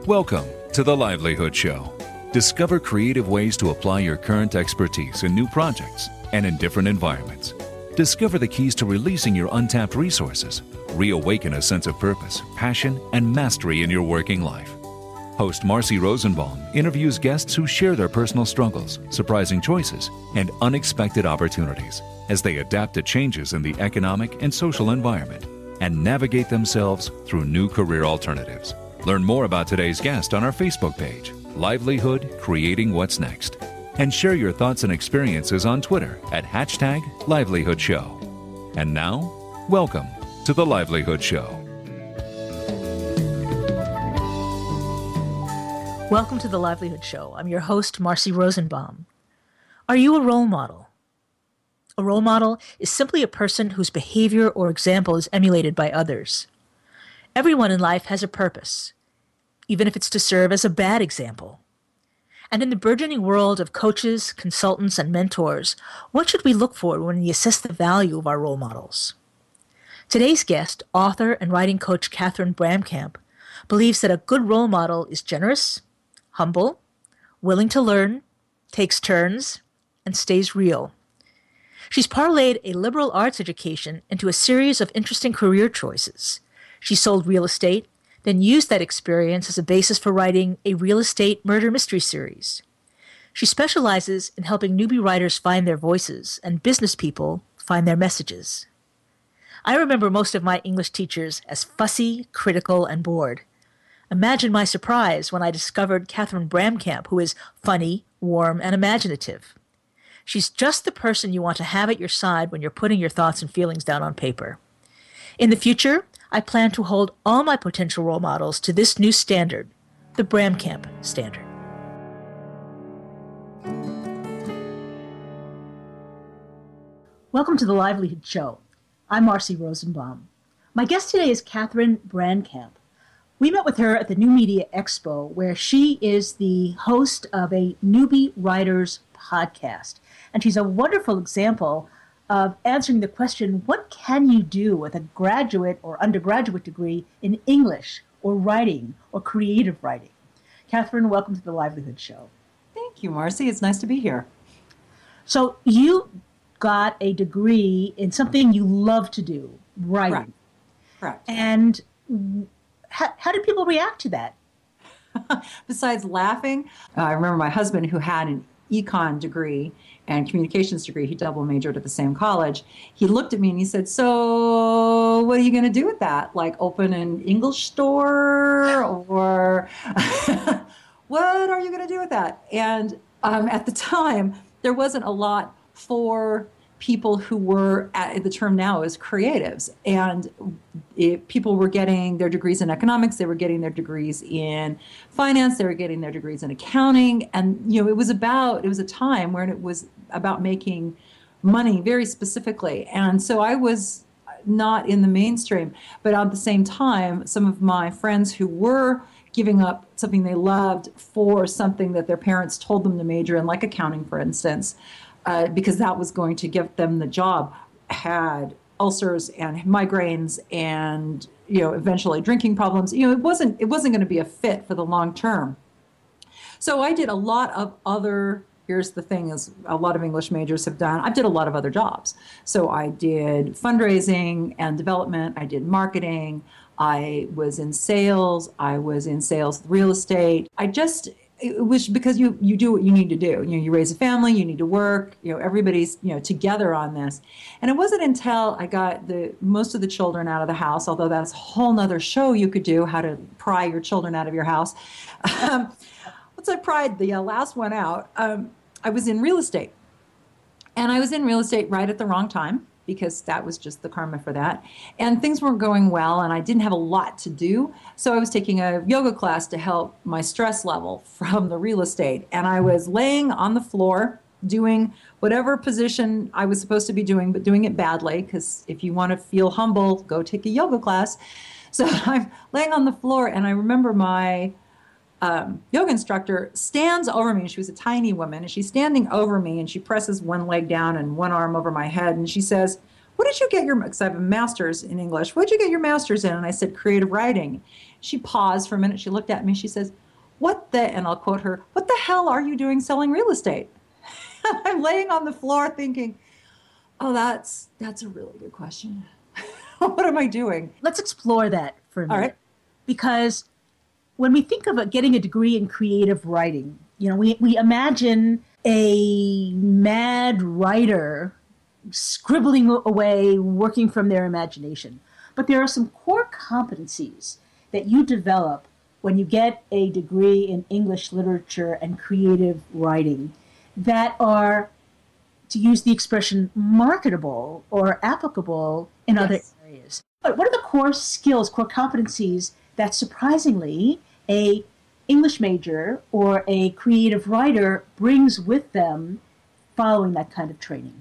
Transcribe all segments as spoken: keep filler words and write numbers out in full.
Welcome to The Livelihood Show. Discover creative ways to apply your current expertise in new projects and in different environments. Discover the keys to releasing your untapped resources. Reawaken a sense of purpose, passion, and mastery in your working life. Host Marcy Rosenbaum interviews guests who share their personal struggles, surprising choices, and unexpected opportunities as they adapt to changes in the economic and social environment and navigate themselves through new career alternatives. Learn more about today's guest on our Facebook page, Livelihood Creating What's Next, and share your thoughts and experiences on Twitter at hashtag Livelihood Show. And now, welcome to The Livelihood Show. Welcome to The Livelihood Show. I'm your host, Marcy Rosenbaum. Are you a role model? A role model is simply a person whose behavior or example is emulated by others. Everyone in life has a purpose, even if it's to serve as a bad example. And in the burgeoning world of coaches, consultants, and mentors, what should we look for when we assess the value of our role models? Today's guest, author and writing coach Catherine Bramkamp, believes that a good role model is generous, humble, willing to learn, takes turns, and stays real. She's parlayed a liberal arts education into a series of interesting career choices. She sold real estate, then used that experience as a basis for writing a real estate murder mystery series. She specializes in helping newbie writers find their voices and business people find their messages. I remember most of my English teachers as fussy, critical, and bored. Imagine my surprise when I discovered Catherine Bramkamp, who is funny, warm, and imaginative. She's just the person you want to have at your side when you're putting your thoughts and feelings down on paper. In the future, I plan to hold all my potential role models to this new standard, the Bramkamp standard. Welcome to The Livelihood Show. I'm Marcy Rosenbaum. My guest today is Catherine Bramkamp. We met with her at the New Media Expo, where she is the host of a Newbie Writers podcast. And she's a wonderful example of answering the question, what can you do with a graduate or undergraduate degree in English or writing or creative writing? Catherine, welcome to The Livelihood Show. Thank you, Marcy. It's nice to be here. So you got a degree in something you love to do, writing. Correct. Correct. And how, how did people react to that? Besides laughing, uh, I remember my husband, who had an econ degree and communications degree, he double majored at the same college. He looked at me and he said, so what are you going to do with that? Like open an English store, or what are you going to do with that? And um, at the time, there wasn't a lot for people who were, at the term now is creatives. And it, people were getting their degrees in economics, they were getting their degrees in finance, they were getting their degrees in accounting. And, you know, it was about, it was a time when it was about making money very specifically. And so I was not in the mainstream, but at the same time, some of my friends who were giving up something they loved for something that their parents told them to major in, like accounting, for instance, Uh, because that was going to give them the job, had ulcers and migraines and, you know, eventually drinking problems. You know, it wasn't it wasn't going to be a fit for the long term. So I did a lot of other, here's the thing, is a lot of English majors have done, I did a lot of other jobs. So I did fundraising and development, I did marketing, I was in sales, I was in sales real estate. I just... It was because you, you do what you need to do. You know, you raise a family, you need to work, you know, everybody's, you know, together on this. And it wasn't until I got the most of the children out of the house, although that's a whole nother show you could do, how to pry your children out of your house. Um, once I pried the uh, last one out, um, I was in real estate. And I was in real estate right at the wrong time, because that was just the karma for that. And things weren't going well, and I didn't have a lot to do. So I was taking a yoga class to help my stress level from the real estate. And I was laying on the floor doing whatever position I was supposed to be doing, but doing it badly, because if you want to feel humble, go take a yoga class. So I'm laying on the floor, and I remember my Um, yoga instructor stands over me, and she was a tiny woman, and she's standing over me, and she presses one leg down and one arm over my head, and she says, what did you get your, because I have a master's in English, what did you get your master's in? And I said, creative writing. She paused for a minute. She looked at me. She says, what the, and I'll quote her, what the hell are you doing selling real estate? I'm laying on the floor thinking, oh, that's, that's a really good question. What am I doing? Let's explore that for a minute. All right. Because when we think of getting a degree in creative writing, you know, we, we imagine a mad writer scribbling away, working from their imagination. But there are some core competencies that you develop when you get a degree in English literature and creative writing that are, to use the expression, marketable or applicable in Yes. other areas. But what are the core skills, core competencies that surprisingly a English major or a creative writer brings with them following that kind of training?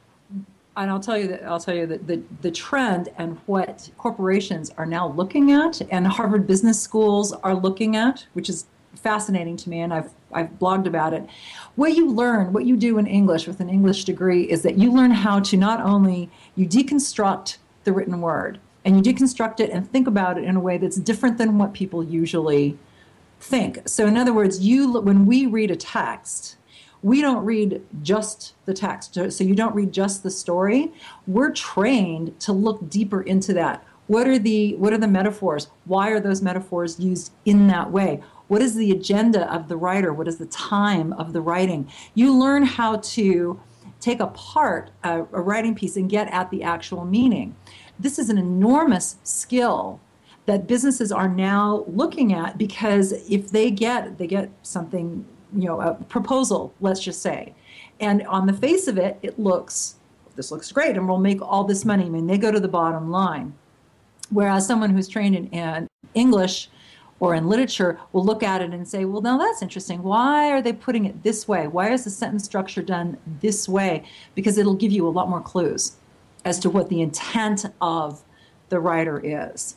And I'll tell you that I'll tell you that the, the trend and what corporations are now looking at and Harvard Business Schools are looking at, which is fascinating to me, and I've I've blogged about it. What you learn, what you do in English with an English degree is that you learn how to not only you deconstruct the written word and you deconstruct it and think about it in a way that's different than what people usually think. So in other words, you when we read a text, we don't read just the text. So you don't read just the story. We're trained to look deeper into that. What are the what are the metaphors? Why are those metaphors used in that way? What is the agenda of the writer? What is the time of the writing? You learn how to take apart a, a writing piece and get at the actual meaning. This is an enormous skill that businesses are now looking at, because if they get they get something, you know, a proposal, let's just say, and on the face of it, it looks, this looks great and we'll make all this money. I mean, they go to the bottom line. Whereas someone who's trained in, in English or in literature will look at it and say, well, now that's interesting. Why are they putting it this way? Why is the sentence structure done this way? Because it'll give you a lot more clues as to what the intent of the writer is.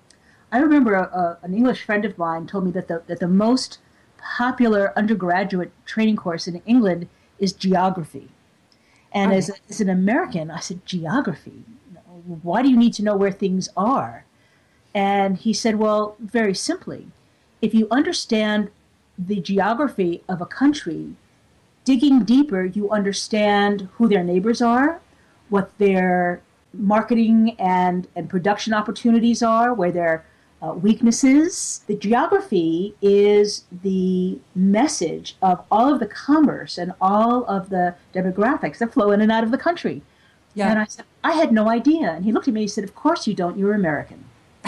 I remember a, a, an English friend of mine told me that the, that the most popular undergraduate training course in England is geography. And Okay. as, a, as an American, I said, geography? Why do you need to know where things are? And he said, well, very simply, if you understand the geography of a country, digging deeper, you understand who their neighbors are, what their marketing and, and production opportunities are, where their uh, weaknesses. The geography is the message of all of the commerce and all of the demographics that flow in and out of the country. Yeah. And I said, I had no idea. And he looked at me and he said, of course you don't, you're American.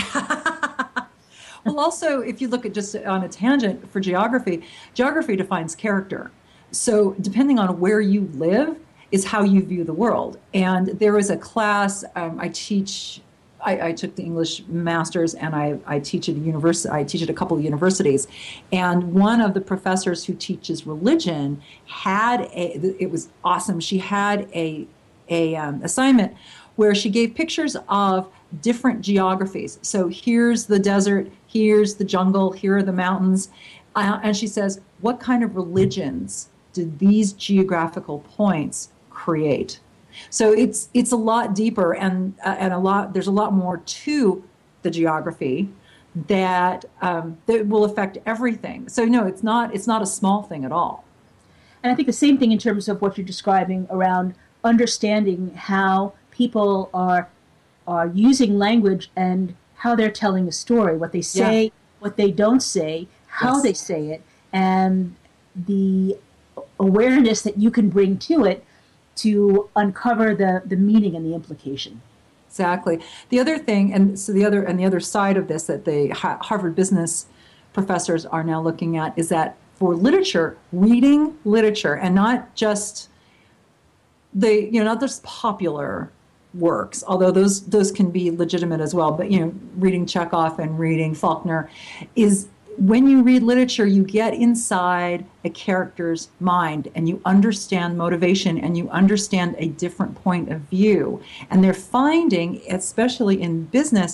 Well, also, if you look at just on a tangent for geography, geography defines character. So depending on where you live is how you view the world. And there was a class um, I teach, I, I took the English masters and I, I teach at a university, I teach at a couple of universities. And one of the professors who teaches religion had a, it was awesome. She had a, a um, assignment where she gave pictures of different geographies. So here's the desert, here's the jungle, here are the mountains. Uh, and she says, what kind of religions did these geographical points create? So it's it's a lot deeper, and uh, and a lot there's a lot more to the geography that um, that will affect everything. So no, it's not it's not a small thing at all. And I think the same thing in terms of what you're describing around understanding how people are are using language and how they're telling a story, what they say, Yeah. what they don't say, how Yes. they say it, and the awareness that you can bring to it to uncover the, the meaning and the implication. Exactly. The other thing, and so the other and the other side of this that the Ha- Harvard business professors are now looking at is that for literature, reading literature, and not just the you know not just popular works, although those those can be legitimate as well. But you know, reading Chekhov and reading Faulkner is. When you read literature, you get inside a character's mind and you understand motivation and you understand a different point of view. And they're finding, especially in business,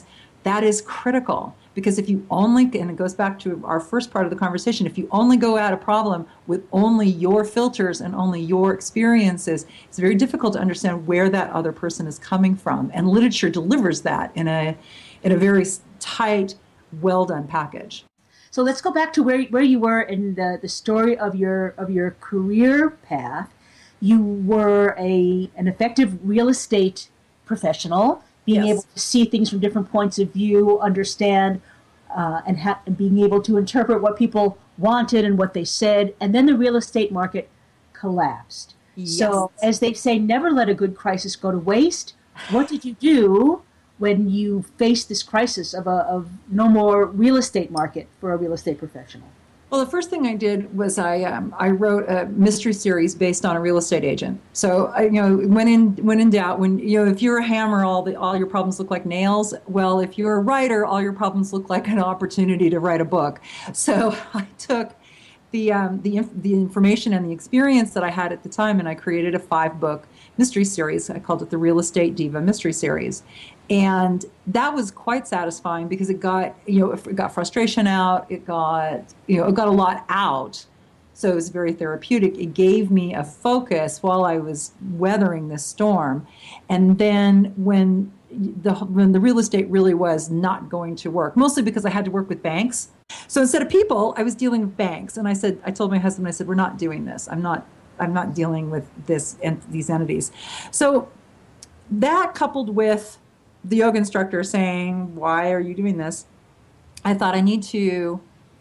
That is critical, because if you only, and it goes back to our first part of the conversation, if you only go at a problem with only your filters and only your experiences, it's very difficult to understand where that other person is coming from. And literature delivers that in a in a very tight, well done package. So let's go back to where where you were in the, the story of your of your career path. You were a an effective real estate professional, being Yes. able to see things from different points of view, understand, uh, and, ha- and being able to interpret what people wanted and what they said. And then the real estate market collapsed. Yes. So, as they say, never let a good crisis go to waste. What did you do when you faced this crisis of a of no more real estate market for a real estate professional? Well, the first thing I did was I um, I wrote a mystery series based on a real estate agent. So I, you know, when in when in doubt, when you know, if you're a hammer, all the all your problems look like nails. Well, if you're a writer, all your problems look like an opportunity to write a book. So I took the um, the inf- the information and the experience that I had at the time, and I created a five book mystery series. I called it the Real Estate Diva Mystery Series. And that was quite satisfying because it got, you know, it got frustration out. It got, you know, it got a lot out. So it was very therapeutic. It gave me a focus while I was weathering this storm. And then when the when the real estate really was not going to work, mostly because I had to work with banks. So instead of people, I was dealing with banks. And I said, I told my husband, I said, we're not doing this. I'm not, I'm not dealing with this and these entities. So that coupled with the yoga instructor saying, why are you doing this? I thought I need to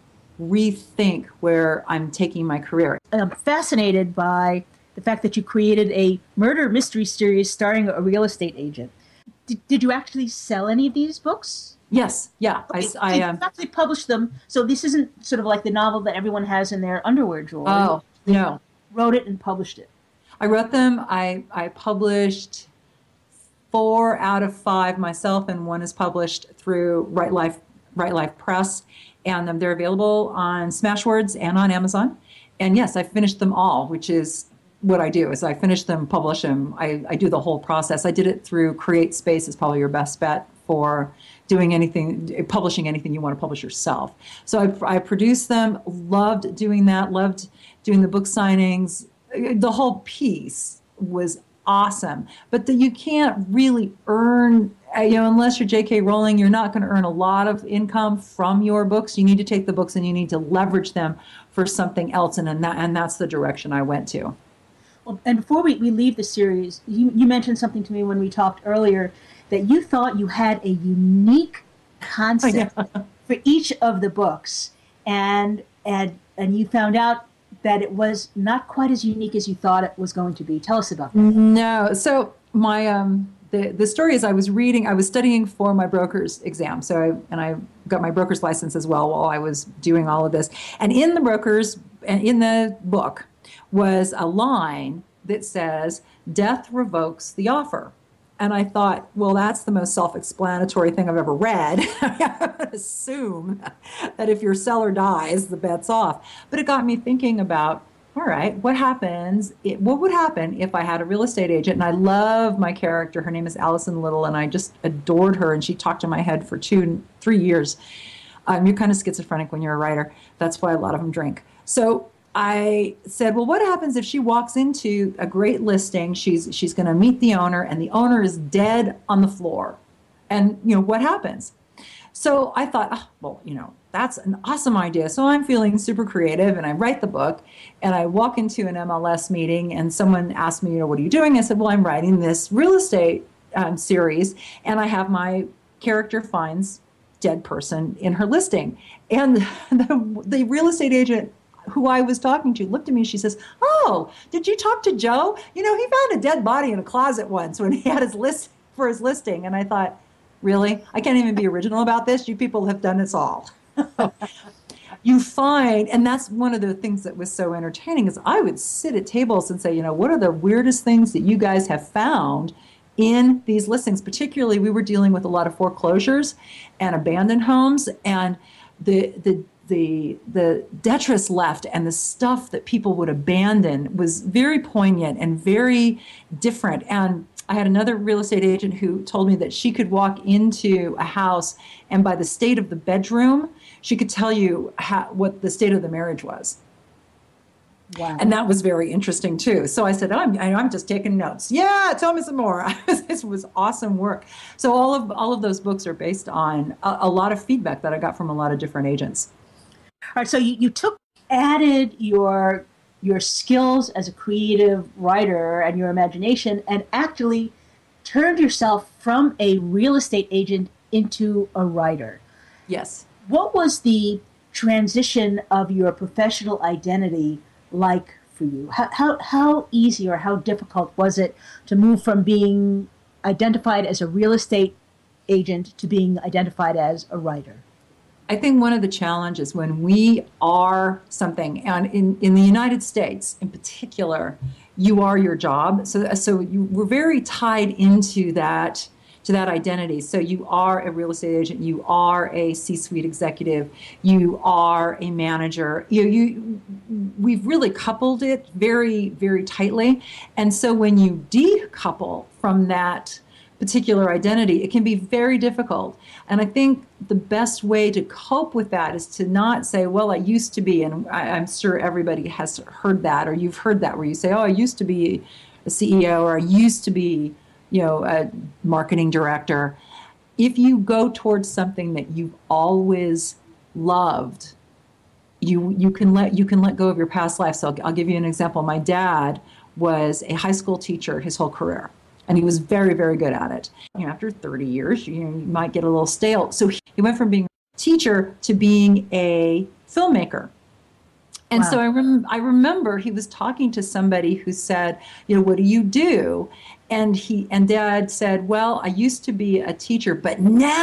rethink where I'm taking my career. I'm fascinated by the fact that you created a murder mystery series starring a real estate agent. Did, did you actually sell any of these books? Yes, yeah. Okay, I, I you um, actually published them, so this isn't sort of like the novel that everyone has in their underwear drawer. Oh, no. You wrote it and published it. I wrote them. I, I published four out of five myself, and one is published through Right Life, Right Life Press, and um, they're available on Smashwords and on Amazon. And yes, I finished them all, which is what I do. Is I finish them, publish them. I, I do the whole process. I did it through CreateSpace. Is probably your best bet for doing anything, publishing anything you want to publish yourself. So I, I produced them. Loved doing that. Loved doing the book signings. The whole piece was awesome, but that you can't really earn, you know, unless you're J K Rowling, you're not going to earn a lot of income from your books. You need to take the books and you need to leverage them for something else, and and, that, and that's the direction I went to. Well, and before we, we leave the series, you, you mentioned something to me when we talked earlier, that you thought you had a unique concept Oh, yeah. for each of the books, and and and you found out that it was not quite as unique as you thought it was going to be. Tell us about that. No. So my um the the story is I was reading, I was studying for my broker's exam. So I and I got my broker's license as well while I was doing all of this. And in the broker's and in the book was a line that says, "Death revokes the offer." And I thought, well, that's the most self-explanatory thing I've ever read. I would assume that if your seller dies, the bet's off. But it got me thinking about, all right, what happens, it, what would happen if I had a real estate agent? And I love my character. Her name is Allison Little, and I just adored her. And she talked to my head for two, three years. Um, you're kind of schizophrenic when you're a writer. That's why a lot of them drink. So I said, well, what happens if she walks into a great listing? She's she's going to meet the owner, and the owner is dead on the floor. And, you know, what happens? So I thought, oh, well, you know, that's an awesome idea. So I'm feeling super creative, and I write the book, and I walk into an M L S meeting, and someone asked me, you know, what are you doing? I said, well, I'm writing this real estate um, series, and I have my character finds dead person in her listing. And the, the real estate agent who I was talking to looked at me and she says, oh, did you talk to Joe? You know, he found a dead body in a closet once when he had his list for his listing. And I thought, really? I can't even be original about this. You people have done this all. You find, and that's one of the things that was so entertaining, is I would sit at tables and say, you know, what are the weirdest things that you guys have found in these listings? Particularly, we were dealing with a lot of foreclosures and abandoned homes, and the the the the detritus left and the stuff that people would abandon was very poignant and very different. And I had another real estate agent who told me that she could walk into a house and by the state of the bedroom, she could tell you how, what the state of the marriage was. Wow. And that was very interesting too. So I said, oh, I'm, I'm just taking notes. Yeah, tell me some more. This was awesome work. So all of all of those books are based on a, a lot of feedback that I got from a lot of different agents. All right. So you, you took, added your your skills as a creative writer and your imagination and actually turned yourself from a real estate agent into a writer. Yes. What was the transition of your professional identity like for you? How, how, how easy or how difficult was it to move from being identified as a real estate agent to being identified as a writer? I think one of the challenges when we are something, and in, in the United States in particular, you are your job. So, so you, we're very tied into that, to that identity. So you are a real estate agent, you are a C-suite executive, you are a manager. You, you, we've really coupled it very, very tightly. And so when you decouple from that particular identity, it can be very difficult. And I think the best way to cope with that is to not say, well, I used to be, and I, I'm sure everybody has heard that, or you've heard that, where you say, oh, I used to be a C E O, or I used to be, you know, a marketing director. If you go towards something that you've always loved, you you can let you can let go of your past life. So I'll, I'll give you an example. My dad was a high school teacher his whole career. And he was very, very good at it. You know, after thirty years, you, know, you might get a little stale. So he went from being a teacher to being a filmmaker. And wow. so I, rem- I remember he was talking to somebody who said, you know, what do you do? And he and Dad said, well, I used to be a teacher, but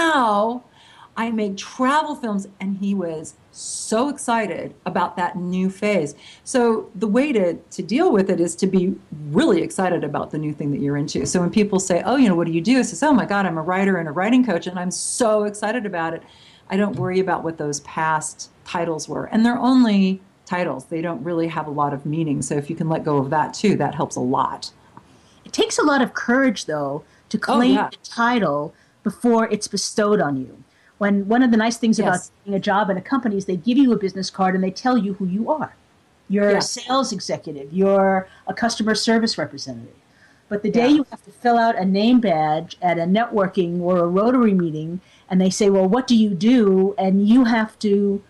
now I make travel films. And he was so excited about that new phase. So the way to, to deal with it is to be really excited about the new thing that you're into. So when people say, oh, you know, what do you do? I say, oh my God, I'm a writer and a writing coach, and I'm so excited about it. I don't worry about what those past titles were. And they're only titles. They don't really have a lot of meaning. So if you can let go of that too, that helps a lot. It takes a lot of courage, though, to claim oh, yeah. the title before it's bestowed on you. When one of the nice things yes. about getting a job in a company is they give you a business card and they tell you who you are. You're yes. a sales executive. You're a customer service representative. But the day yeah. you have to fill out a name badge at a networking or a Rotary meeting, and they say, well, what do you do? And you have to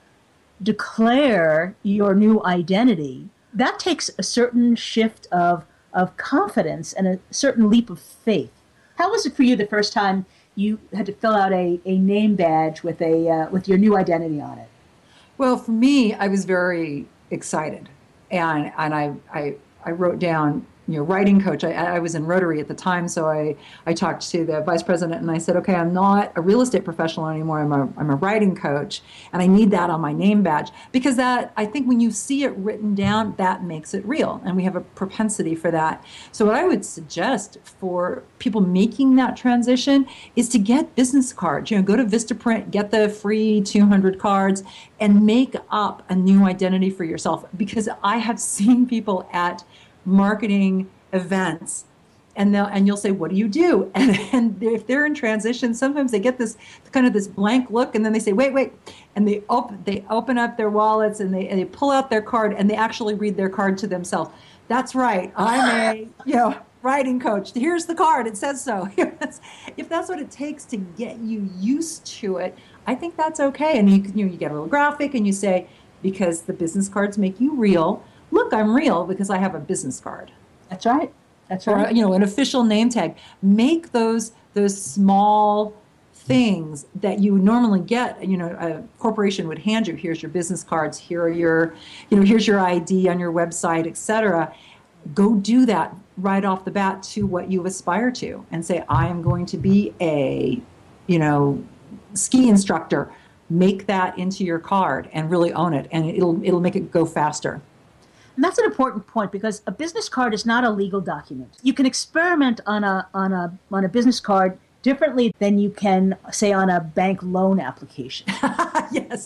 declare your new identity. That takes a certain shift of, of confidence and a certain leap of faith. How was it for you the first time you had to fill out a, a name badge with a uh, with your new identity on it? Well, for me, I was very excited, and and I I, I wrote down, you know, writing coach. I, I was in Rotary at the time, so I, I talked to the vice president and I said, okay, I'm not a real estate professional anymore. I'm a I'm a writing coach, and I need that on my name badge, because that, I think when you see it written down, that makes it real, and we have a propensity for that. So what I would suggest for people making that transition is to get business cards. You know, go to Vistaprint, get the free two hundred cards, and make up a new identity for yourself. Because I have seen people at marketing events, and they'll and you'll say, what do you do? And, and if they're in transition, sometimes they get this kind of this blank look, and then they say, wait, wait, and they open they open up their wallets and they and they pull out their card and they actually read their card to themselves. That's right, I'm a you know writing coach. Here's the card. It says so. If that's what it takes to get you used to it, I think that's okay. And you you know you get a little graphic and you say, because the business cards make you real. Look, I'm real because I have a business card. That's right. That's or, right. you know, an official name tag. Make those those small things that you would normally get. You know, a corporation would hand you. Here's your business cards. Here are your, you know, here's your I D on your website, et cetera. Go do that right off the bat to what you aspire to, and say, I am going to be a, you know, ski instructor. Make that into your card and really own it, and it'll it'll make it go faster. And that's an important point, because a business card is not a legal document. You can experiment on a on a on a business card differently than you can, say, on a bank loan application. Yes.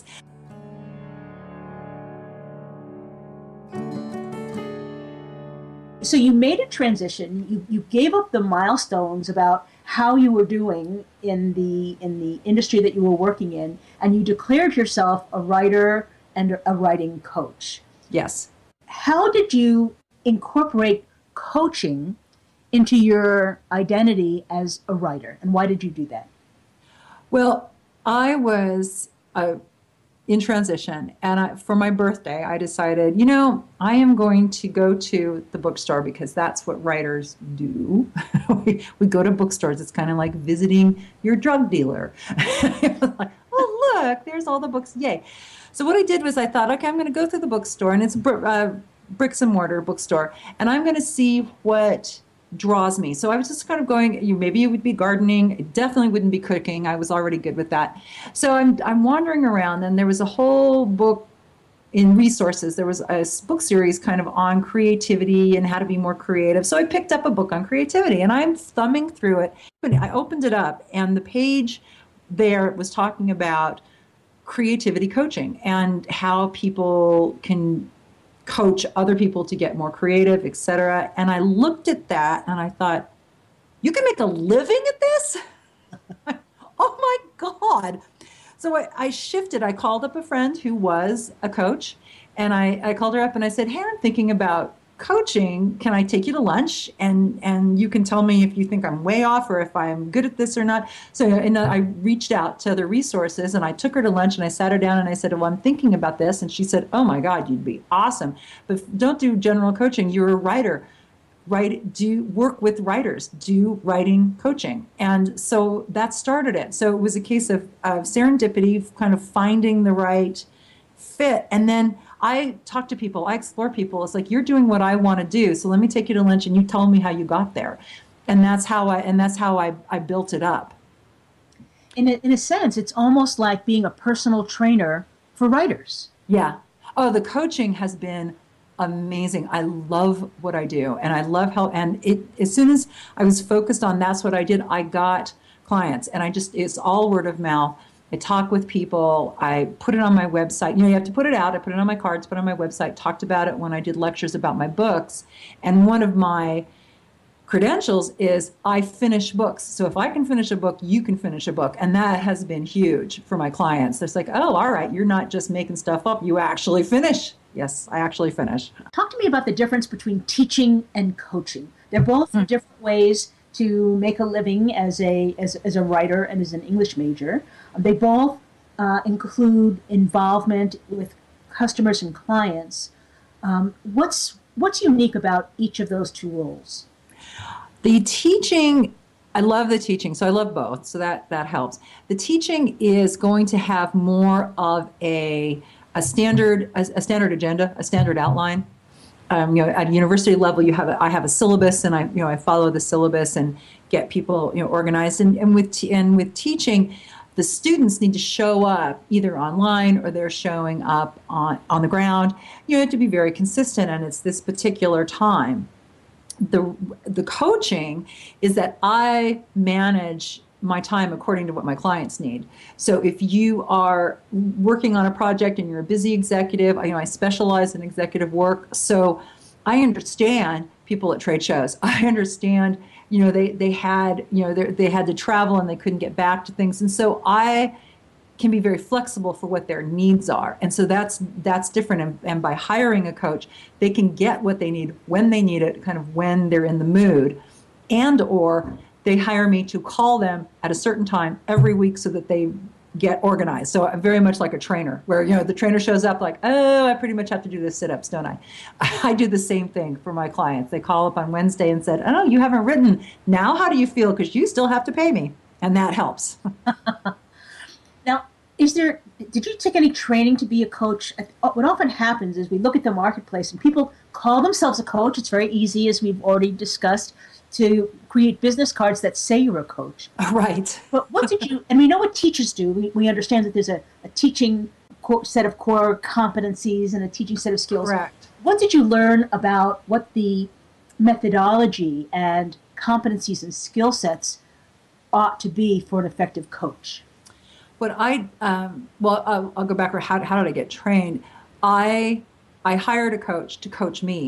So you made a transition. You you gave up the milestones about how you were doing in the in the industry that you were working in, and you declared yourself a writer and a writing coach. Yes. How did you incorporate coaching into your identity as a writer, and why did you do that? Well, I was uh, in transition, and I, for my birthday, I decided, you know, I am going to go to the bookstore because that's what writers do. we, we go to bookstores. It's kind of like visiting your drug dealer. Like, oh, look, there's all the books. Yay. So what I did was I thought, okay, I'm going to go through the bookstore, and it's a uh, bricks and mortar bookstore, and I'm going to see what draws me. So I was just kind of going, you maybe it would be gardening, it definitely wouldn't be cooking. I was already good with that. So I'm I'm wandering around, and there was a whole book in resources. There was a book series kind of on creativity and how to be more creative. So I picked up a book on creativity, and I'm thumbing through it. I opened it up, and the page there was talking about creativity coaching and how people can coach other people to get more creative, et cetera. And I looked at that and I thought, you can make a living at this? Oh my God. So I, I shifted. I called up a friend who was a coach, and I, I called her up and I said, hey, I'm thinking about coaching. Can I take you to lunch? And, and you can tell me if you think I'm way off or if I'm good at this or not. So and I reached out to other resources, and I took her to lunch, and I sat her down and I said, well, I'm thinking about this. And she said, oh my God, you'd be awesome. But don't do general coaching. You're a writer. Write, do work with writers, do writing coaching. And so that started it. So it was a case of, of serendipity, kind of finding the right fit. And then I talk to people, I explore people. It's like, you're doing what I want to do, so let me take you to lunch and you tell me how you got there. And that's how I and that's how I, I built it up. In a, in a sense, it's almost like being a personal trainer for writers. Yeah. Oh, the coaching has been amazing. I love what I do, and I love how, and it, as soon as I was focused on that's what I did, I got clients, and I just, it's all word of mouth. I talk with people. I put it on my website. You know, you have to put it out. I put it on my cards, put it on my website, talked about it when I did lectures about my books. And one of my credentials is I finish books. So if I can finish a book, you can finish a book. And that has been huge for my clients. It's like, oh, all right, you're not just making stuff up. You actually finish. Yes, I actually finish. Talk to me about the difference between teaching and coaching. They're both mm. different ways to make a living as a as, as a writer and as an English major. They both uh, include involvement with customers and clients. Um, what's what's unique about each of those two roles? The teaching, I love the teaching, so I love both, so that, that helps. The teaching is going to have more of a a standard a, a standard agenda, a standard outline. Um, you know, at a university level, you have a, I have a syllabus, and I you know I follow the syllabus and get people you know organized. And, and with t- and with teaching, the students need to show up either online or they're showing up on on the ground. You have to be very consistent, and it's this particular time. The the coaching is that I manage my time according to what my clients need. So if you are working on a project and you're a busy executive, you know, I specialize in executive work. So I understand people at trade shows. I understand, you know, they, they had, you know, they had to travel and they couldn't get back to things. And so I can be very flexible for what their needs are. And so that's that's different. And, and by hiring a coach, they can get what they need when they need it, kind of when they're in the mood, and or they hire me to call them at a certain time every week so that they get organized. So I'm very much like a trainer where, you know, the trainer shows up like, oh, I pretty much have to do the sit-ups, don't I? I do the same thing for my clients. They call up on Wednesday and said, oh, you haven't written. Now how do you feel? Because you still have to pay me. And that helps. Now, is there, did you take any training to be a coach? What often happens is we look at the marketplace and people call themselves a coach. It's very easy, as we've already discussed, to create business cards that say you're a coach. Right. But what did you, and we know what teachers do. We, we understand that there's a, a teaching core, set of core competencies and a teaching set of skills. Correct. What did you learn about what the methodology and competencies and skill sets ought to be for an effective coach? What I, um, well, I'll, I'll go back. How, how did I get trained? I, I hired a coach to coach me.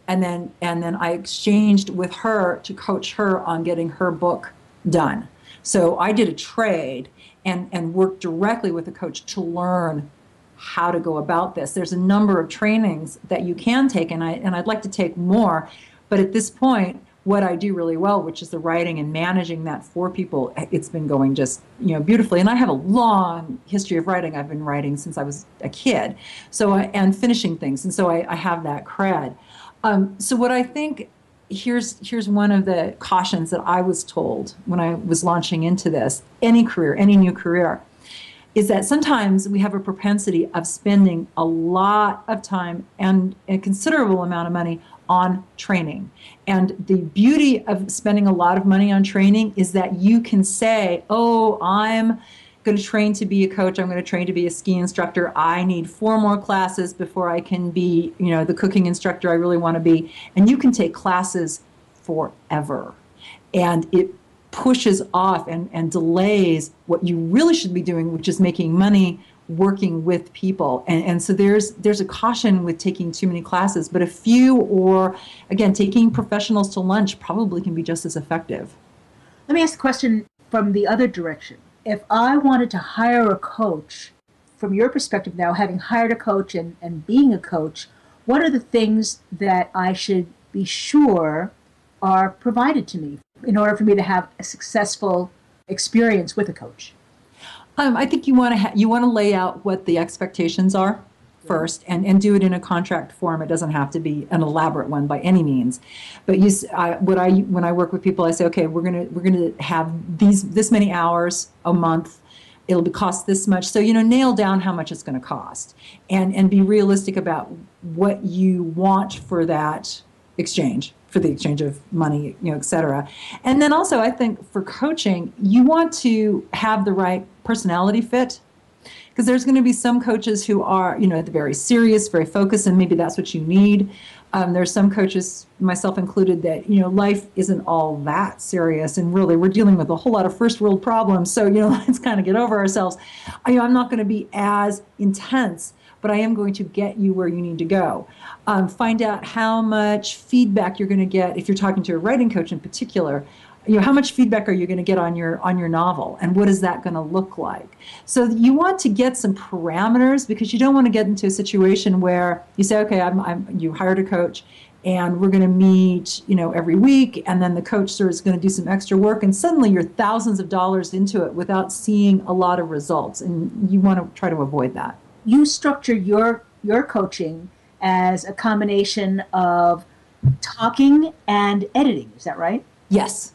And then, and then I exchanged with her to coach her on getting her book done. So I did a trade and, and worked directly with the coach to learn how to go about this. There's a number of trainings that you can take, and I and I'd like to take more. But at this point, what I do really well, which is the writing and managing that for people, it's been going just, you know, beautifully. And I have a long history of writing. I've been writing since I was a kid, so I, and finishing things, and so I, I have that cred. Um, so what I think, here's here's one of the cautions that I was told when I was launching into this, any career, any new career, is that sometimes we have a propensity of spending a lot of time and a considerable amount of money on training. And the beauty of spending a lot of money on training is that you can say, oh, I'm going to train to be a coach. I'm going to train to be a ski instructor. I need four more classes before I can be, you know, the cooking instructor I really want to be. And you can take classes forever. And it pushes off and, and delays what you really should be doing, which is making money working with people. And, and so there's there's a caution with taking too many classes, but a few, or again, taking professionals to lunch probably can be just as effective. Let me ask a question from the other direction. If I wanted to hire a coach, from your perspective now, having hired a coach and, and being a coach, what are the things that I should be sure are provided to me in order for me to have a successful experience with a coach? Um, I think you want to ha- you want to lay out what the expectations are first, and, and do it in a contract form. It doesn't have to be an elaborate one by any means. But you, I, what I when I work with people, I say, okay, we're gonna we're gonna have these this many hours a month. It'll be cost this much. So, you know, nail down how much it's going to cost, and and be realistic about what you want for that exchange, for the exchange of money, you know, et cetera. And then also, I think for coaching, you want to have the right personality fit, because there's going to be some coaches who are, you know, very serious, very focused, and maybe that's what you need. Um, there's some coaches, myself included, that, you know, life isn't all that serious, and really we're dealing with a whole lot of first world problems. So, you know, let's kind of get over ourselves. I, you know, I'm not going to be as intense, but I am going to get you where you need to go. Um, find out how much feedback you're going to get if you're talking to a writing coach in particular. You know, how much feedback are you going to get on your on your novel, and what is that going to look like? So you want to get some parameters, because you don't want to get into a situation where you say, okay, I'm, I'm you hired a coach, and we're going to meet, you know, every week, and then the coach sort of is going to do some extra work, and suddenly you're thousands of dollars into it without seeing a lot of results, and you want to try to avoid that. You structure your your coaching as a combination of talking and editing. Is that right? Yes.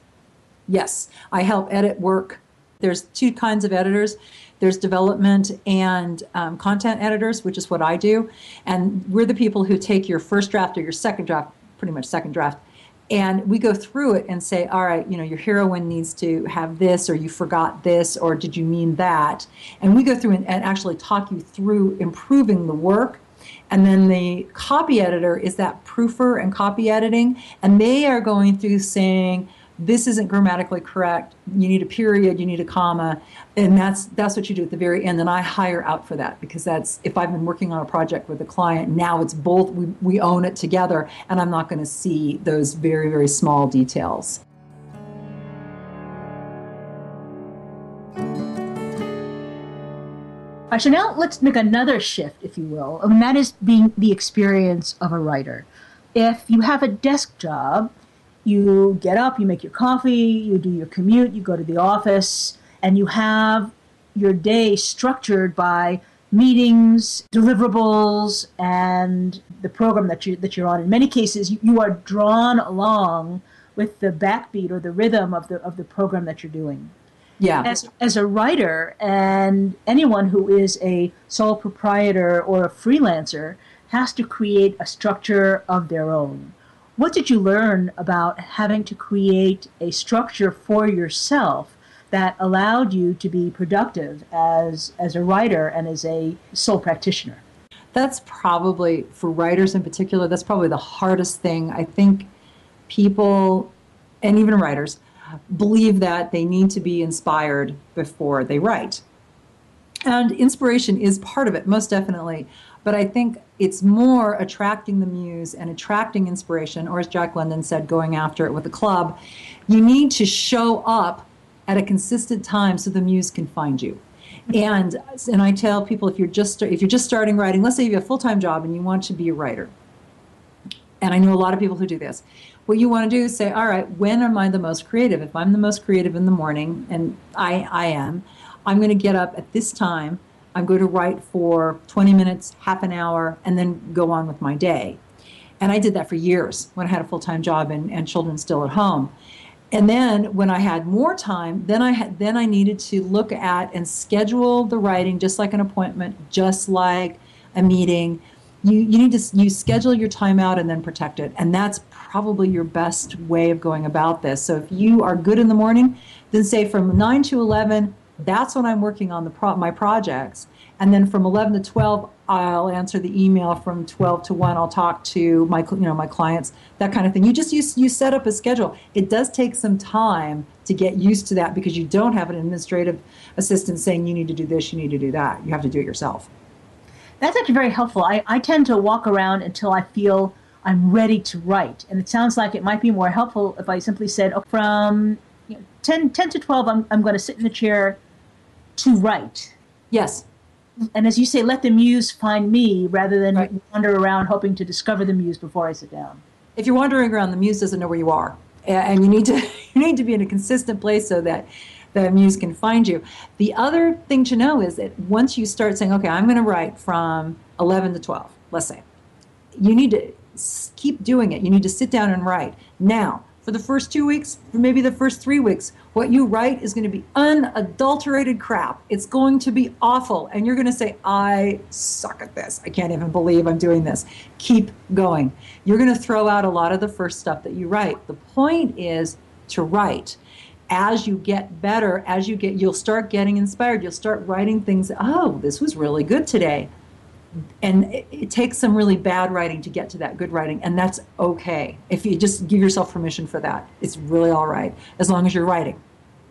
Yes. I help edit work. There's two kinds of editors. There's development and um, content editors, which is what I do. And we're the people who take your first draft or your second draft, pretty much second draft, and we go through it and say, all right, you know, your heroine needs to have this, or you forgot this, or did you mean that? And we go through and, and actually talk you through improving the work. And then the copy editor is that proofer and copy editing, and they are going through saying, this isn't grammatically correct, you need a period, you need a comma, and that's that's what you do at the very end. And I hire out for that, because that's, if I've been working on a project with a client, now it's both, we, we own it together, and I'm not going to see those very, very small details. All right, so now let's make another shift, if you will, and that is being the experience of a writer. If you have a desk job, you get up, you make your coffee, you do your commute, you go to the office, and you have your day structured by meetings, deliverables, and the program that you that you're on. In many cases, you, you are drawn along with the backbeat or the rhythm of the of the program that you're doing. Yeah. As as a writer, and anyone who is a sole proprietor or a freelancer has to create a structure of their own. What did you learn about having to create a structure for yourself that allowed you to be productive as as a writer and as a sole practitioner? That's probably, for writers in particular, that's probably the hardest thing. I think people, and even writers, believe that they need to be inspired before they write. And inspiration is part of it, most definitely. But I think it's more attracting the muse and attracting inspiration, or as Jack London said, going after it with a club. You need to show up at a consistent time so the muse can find you. And and I tell people, if you're just if you're just starting writing, let's say you have a full-time job and you want to be a writer, and I know a lot of people who do this, what you want to do is say, all right, when am I the most creative? If I'm the most creative in the morning, and I, I am, I'm going to get up at this time, I'm going to write for twenty minutes, half an hour, and then go on with my day. And I did that for years when I had a full-time job and, and children still at home. And then when I had more time, then I had, then I needed to look at and schedule the writing just like an appointment, just like a meeting. You you need to you schedule your time out and then protect it. And that's probably your best way of going about this. So if you are good in the morning, then say from nine to eleven, that's when I'm working on the pro- my projects. And then from eleven to twelve, I'll answer the email. From twelve to one, I'll talk to my you know my clients, that kind of thing. You just you, you set up a schedule. It does take some time to get used to that because you don't have an administrative assistant saying you need to do this, you need to do that. You have to do it yourself. That's actually very helpful. I, I tend to walk around until I feel I'm ready to write. And it sounds like it might be more helpful if I simply said, oh, from you know, ten, ten to twelve, I'm, I'm going to sit in the chair to write. Yes. And as you say, let the muse find me rather than right. wander around hoping to discover the muse before I sit down. If you're wandering around, the muse doesn't know where you are. And you need to you need to be in a consistent place so that the muse can find you. The other thing to know is that once you start saying, okay, I'm going to write from eleven to twelve, let's say, you need to keep doing it. You need to sit down and write. Now, for the first two weeks, for maybe the first three weeks, what you write is going to be unadulterated crap. It's going to be awful. And you're going to say, I suck at this. I can't even believe I'm doing this. Keep going. You're going to throw out a lot of the first stuff that you write. The point is to write. As you get better, as you get, you'll start getting inspired. You'll start writing things. Oh, this was really good today. And it, it takes some really bad writing to get to that good writing. And that's okay. If you just give yourself permission for that, it's really all right, as long as you're writing.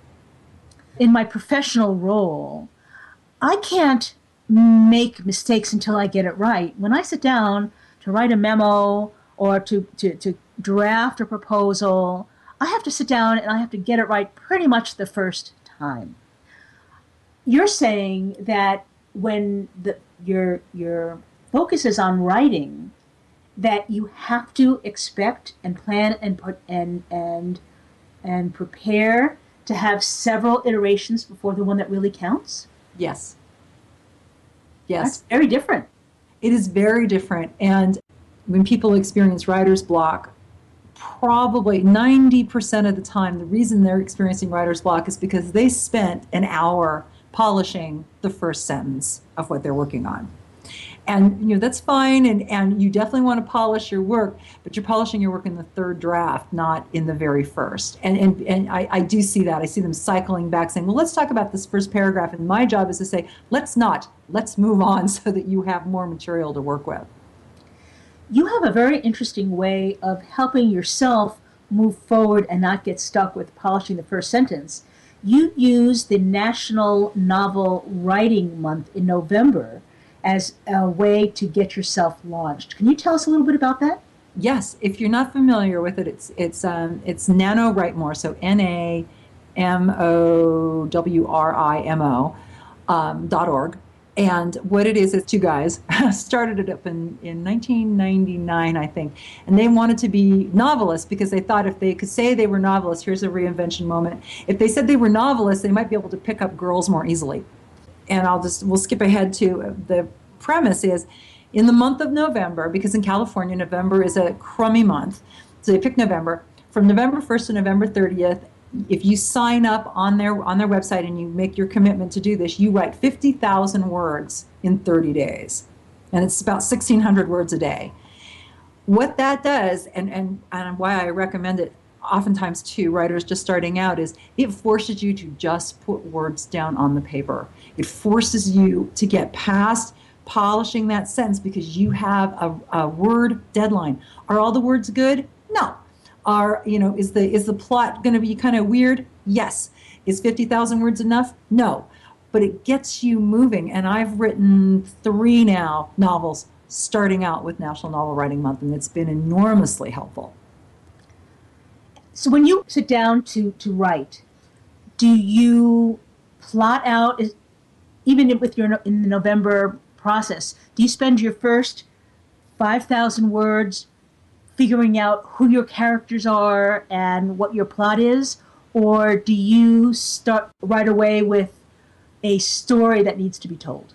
In my professional role, I can't make mistakes until I get it right. When I sit down to write a memo or to, to, to draft a proposal, I have to sit down and I have to get it right pretty much the first time. You're saying that when the, your your focus is on writing, that you have to expect and plan and put and and and prepare to have several iterations before the one that really counts? Yes. Yes. That's very different. It is very different. And when people experience writer's block, probably ninety percent of the time, the reason they're experiencing writer's block is because they spent an hour polishing the first sentence of what they're working on. And you know that's fine, and, and you definitely want to polish your work, but you're polishing your work in the third draft, not in the very first. And and, and I, I do see that. I see them cycling back saying, well, let's talk about this first paragraph. And my job is to say, let's not. Let's move on so that you have more material to work with. You have a very interesting way of helping yourself move forward and not get stuck with polishing the first sentence. You use the National Novel Writing Month in November as a way to get yourself launched. Can you tell us a little bit about that? Yes. If you're not familiar with it, it's it's um, it's NaNoWriMo, so N A M O W R I M O um, dot org. And what it is is two guys started it up in, in nineteen ninety-nine, I think. And they wanted to be novelists because they thought if they could say they were novelists, here's a reinvention moment. If they said they were novelists, they might be able to pick up girls more easily. And I'll just, we'll skip ahead to the premise is in the month of November, because in California, November is a crummy month. So they pick November. From November first to November thirtieth, if you sign up on their on their website and you make your commitment to do this, you write fifty thousand words in thirty days. And it's about sixteen hundred words a day. What that does, and, and, and why I recommend it oftentimes to writers just starting out, is it forces you to just put words down on the paper. It forces you to get past polishing that sentence because you have a, a word deadline. Are all the words good? No. Are, you know, is the is the plot going to be kind of weird? Yes. Is fifty thousand words enough? No. But it gets you moving. And I've written three now novels starting out with National Novel Writing Month, and it's been enormously helpful. So when you sit down to, to write, do you plot out, is, even with your in the November process, do you spend your first five thousand words figuring out who your characters are and what your plot is? Or do you start right away with a story that needs to be told?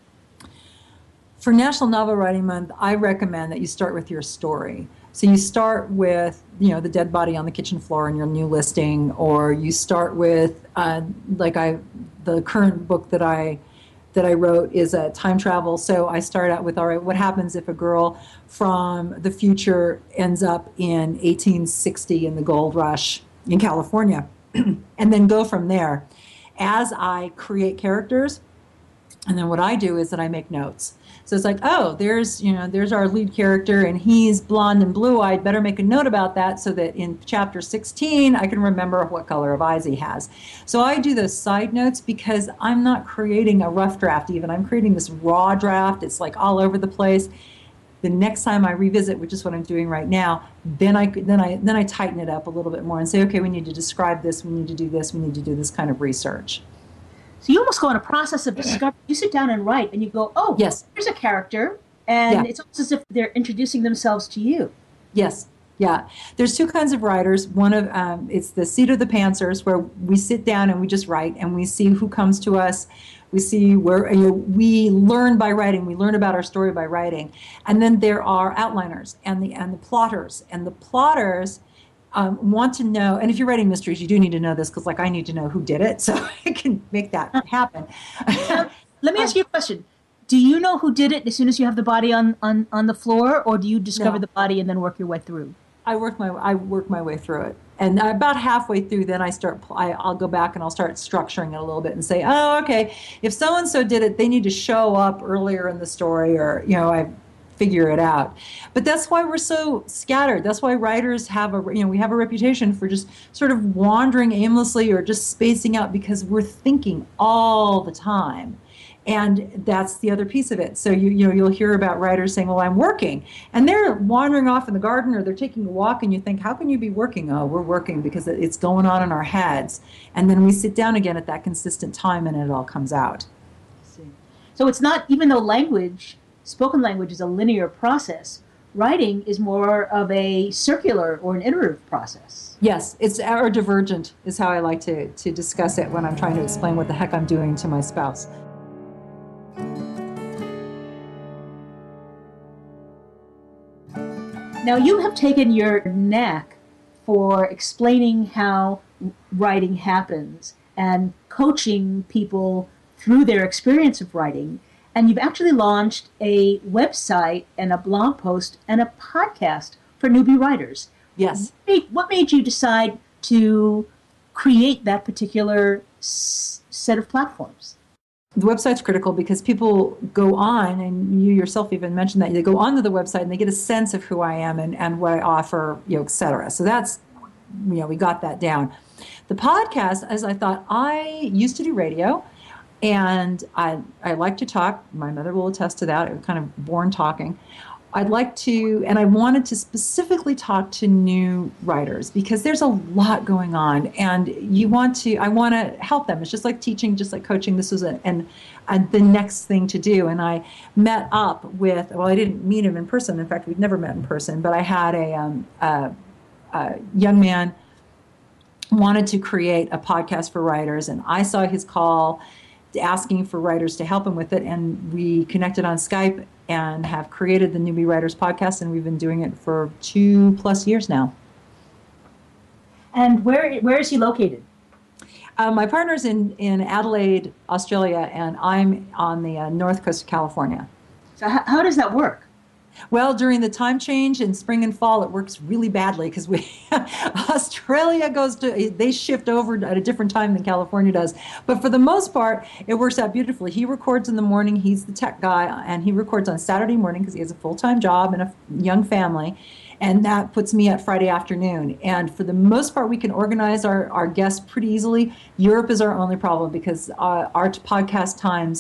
For National Novel Writing Month, I recommend that you start with your story. So you start with, you know, the dead body on the kitchen floor in your new listing, or you start with, uh, like I, the current book that I that I wrote is a time travel. So I start out with, all right, what happens if a girl from the future ends up in eighteen sixty in the gold rush in California, and then go from there. As I create characters, and then what I do is that I make notes. So it's like, oh, there's, you know, there's our lead character, and he's blonde and blue-eyed. Better make a note about that so that in chapter sixteen, I can remember what color of eyes he has. So I do those side notes because I'm not creating a rough draft even. I'm creating this raw draft. It's like all over the place. The next time I revisit, which is what I'm doing right now, then I then I then I tighten it up a little bit more and say, okay, we need to describe this, we need to do this, we need to do this kind of research. So you almost go on a process of discovery. You sit down and write, and you go, oh, yes, here's a character, and yeah. it's almost as if they're introducing themselves to you. Yes, yeah. There's two kinds of writers. One of um, it's the seat of the pantsers, where we sit down and we just write, and we see who comes to us. We see where, you know, we learn by writing. We learn about our story by writing. And then there are outliners and the and the plotters. And the plotters um, want to know, and if you're writing mysteries, you do need to know this, because like I need to know who did it so I can make that happen. uh, let me ask you a question. Do you know who did it as soon as you have the body on, on, on the floor, or do you discover No. the body and then work your way through? I work my I work my way through it. And about halfway through, then I start. I, I'll go back and I'll start structuring it a little bit and say, oh, okay, if so and so did it, they need to show up earlier in the story, or you know, I figure it out. But that's why we're so scattered. That's why writers have a you know we have a reputation for just sort of wandering aimlessly or just spacing out, because we're thinking all the time. And that's the other piece of it. So you you know you'll hear about writers saying, "Well, I'm working," and they're wandering off in the garden, or they're taking a walk, and you think, "How can you be working?" Oh, we're working because it's going on in our heads. And then we sit down again at that consistent time, and it all comes out. So it's not, even though language, spoken language, is a linear process, writing is more of a circular or an iterative process. Yes, it's or divergent is how I like to to discuss it when I'm trying to explain what the heck I'm doing to my spouse. Now, you have taken your knack for explaining how writing happens and coaching people through their experience of writing, and you've actually launched a website and a blog post and a podcast for newbie writers. Yes. What made, what made you decide to create that particular s- set of platforms? The website's critical because people go on, and you yourself even mentioned that, they go onto the website and they get a sense of who I am and, and what I offer, you know, et cetera. So that's, you know, we got that down. The podcast, as I thought, I used to do radio, and I I like to talk. My mother will attest to that. I was kind of born talking. I'd like to, and I wanted to specifically talk to new writers, because there's a lot going on, and you want to, I want to help them. It's just like teaching, just like coaching. This was a, and, and the next thing to do. And I met up with, well, I didn't meet him in person. In fact, we'd never met in person, but I had a, um, a, a young man wanted to create a podcast for writers, and I saw his call asking for writers to help him with it, and we connected on Skype and have created the Newbie Writers Podcast, and we've been doing it for two plus years now. And where where is he located? Uh, my partner's in, in Adelaide, Australia, and I'm on the uh, north coast of California. So how, how does that work? Well, during the time change in spring and fall, it works really badly, because we Australia goes to, they shift over at a different time than California does. But for the most part, it works out beautifully. He records in the morning. He's the tech guy, and he records on Saturday morning because he has a full-time job and a young family. And that puts me at Friday afternoon. And for the most part, we can organize our, our guests pretty easily. Europe is our only problem, because uh, our podcast times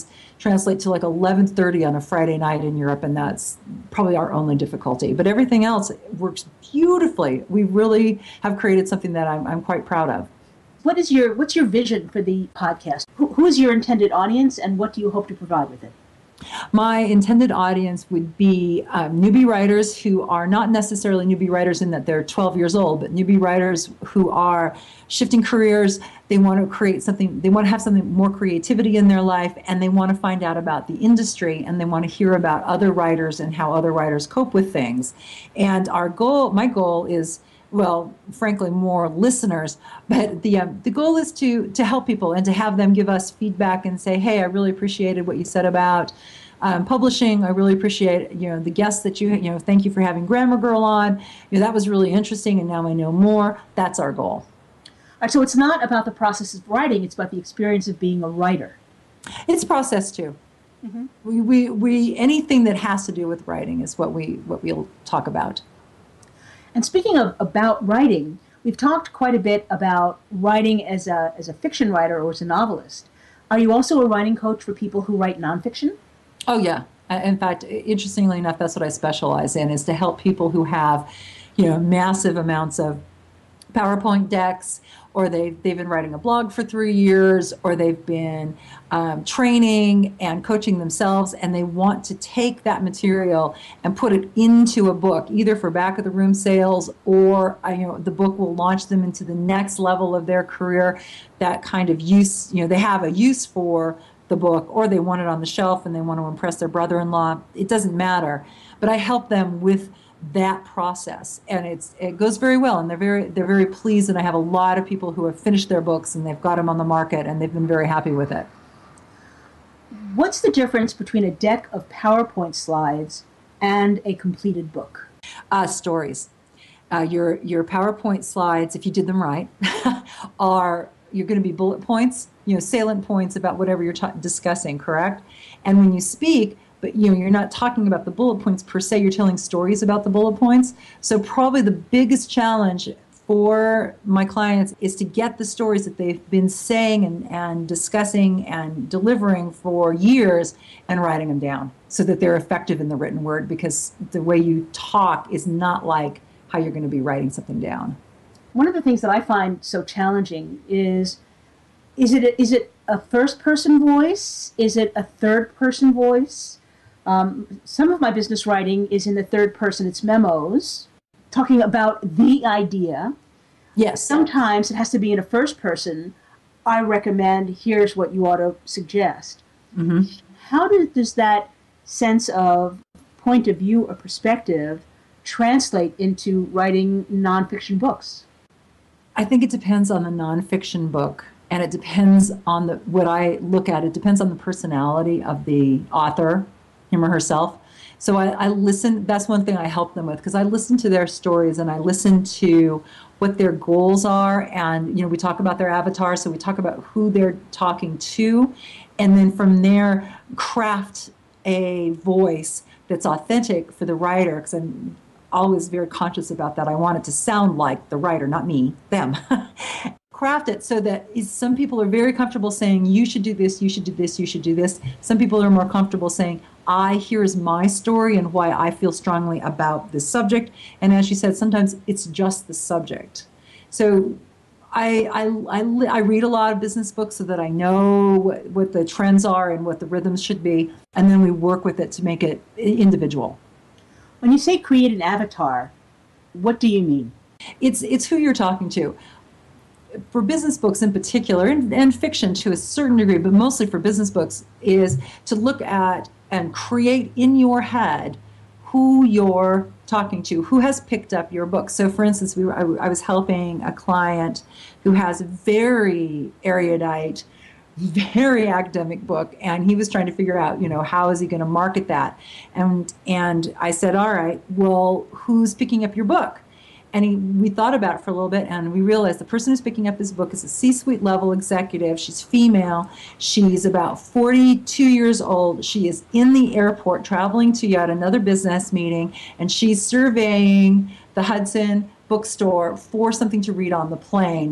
translate to like eleven thirty on a Friday night in Europe, and that's probably our only difficulty. But everything else works beautifully. We really have created something that I'm, I'm quite proud of. What is your what's your vision for the podcast? Who, who is your intended audience, and what do you hope to provide with it? My intended audience would be um, newbie writers who are not necessarily newbie writers in that they're twelve years old, but newbie writers who are shifting careers. They want to create something, they want to have something more creativity in their life, and they want to find out about the industry, and they want to hear about other writers and how other writers cope with things. And our goal, my goal is, well, frankly, more listeners, but the um, the goal is to to help people and to have them give us feedback and say, hey, I really appreciated what you said about um, publishing. I really appreciate, you know, the guests that you, you know, thank you for having Grammar Girl on. You know, that was really interesting, and now I know more. That's our goal. All right, so it's not about the process of writing, it's about the experience of being a writer. It's process too. Mm-hmm. We, we, we, anything that has to do with writing is what we what we'll talk about. And speaking of about writing, we've talked quite a bit about writing as a as a fiction writer or as a novelist. Are you also a writing coach for people who write nonfiction? Oh, yeah. In fact, interestingly enough, that's what I specialize in, is to help people who have, you know, massive amounts of PowerPoint decks, or they've, they've been writing a blog for three years, or they've been um, training and coaching themselves, and they want to take that material and put it into a book, either for back of the room sales, or uh, you know, the book will launch them into the next level of their career. That kind of use, you know, they have a use for the book, or they want it on the shelf and they want to impress their brother-in-law. It doesn't matter, but I help them with that process, and it's it goes very well, and they're very they're very pleased. And I have a lot of people who have finished their books and they've got them on the market, and they've been very happy with it. What's the difference between a deck of PowerPoint slides and a completed book? Uh, stories. Uh, your your PowerPoint slides, if you did them right, are you're going to be bullet points, you know, salient points about whatever you're ta- discussing, correct? And when you speak, but you know, you're not talking about the bullet points per se, you're telling stories about the bullet points. So probably the biggest challenge for my clients is to get the stories that they've been saying and, and discussing and delivering for years and writing them down so that they're effective in the written word, because the way you talk is not like how you're going to be writing something down. One of the things that I find so challenging is, is it a, is it a first-person voice? Is it a third-person voice? Um, some of my business writing is in the third person. It's memos talking about the idea. Yes. Sometimes it has to be in a first person. I recommend, here's what you ought to suggest. Mm-hmm. How do, does that sense of point of view or perspective translate into writing nonfiction books? I think it depends on the nonfiction book, and it depends on the what I look at. It depends on the personality of the author, him or herself. So I, I listen, that's one thing I help them with, because I listen to their stories and I listen to what their goals are. And, you know, we talk about their avatar, so we talk about who they're talking to. And then from there, craft a voice that's authentic for the writer, because I'm always very conscious about that. I want it to sound like the writer, not me, them. Craft it so that is, some people are very comfortable saying, you should do this, you should do this, you should do this. Some people are more comfortable saying, I, here's my story and why I feel strongly about this subject. And as you said, sometimes it's just the subject. So I, I, I, I read a lot of business books so that I know what, what the trends are and what the rhythms should be. And then we work with it to make it individual. When you say create an avatar, what do you mean? It's, it's who you're talking to. For business books in particular, and, and fiction to a certain degree, but mostly for business books, is to look at and create in your head who you're talking to, who has picked up your book. So for instance, we were, I, I was helping a client who has a very erudite, very academic book, and he was trying to figure out, you know, how is he going to market that? And and I said, all right, well, who's picking up your book? And he, we thought about it for a little bit, and we realized the person who's picking up his book is a C-suite level executive. She's female. She's about forty-two years old. She is in the airport traveling to yet another business meeting, and she's surveying the Hudson bookstore for something to read on the plane.